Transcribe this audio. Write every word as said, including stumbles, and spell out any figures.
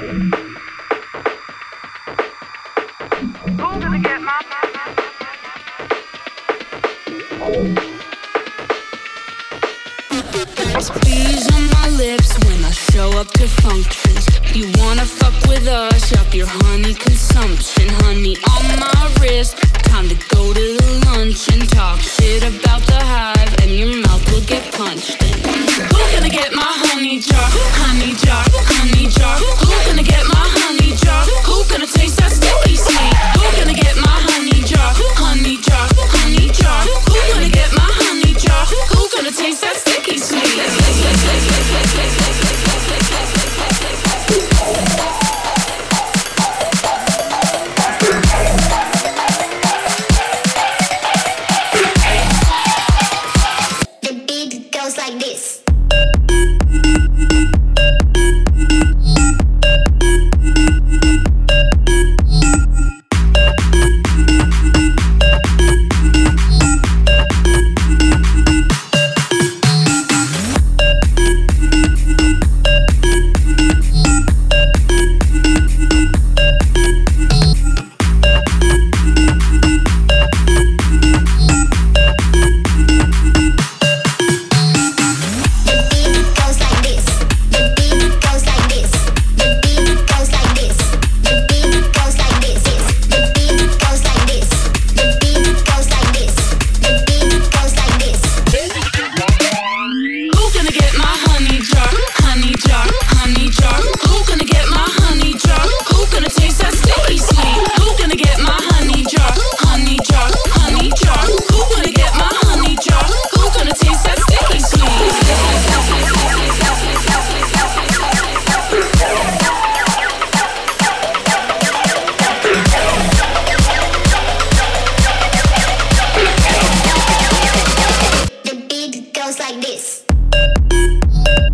Who's gonna get my Bees on my lips when I show up to functions. You wanna fuck with us, up your honey consumption. Honey on my wrist, time to go to the lunch and talk shit about the hive, and your mouth will get punched in. Who's gonna get my honey jar? Honey jar, honey jar. Who's gonna get my honey jar? Who's gonna taste that sticky sweet? Who's gonna get my honey jar? Honey jar, honey jar. Who's gonna get my honey jar? Who's gonna taste that sticky sweet? The beat goes like this. The beat goes like this.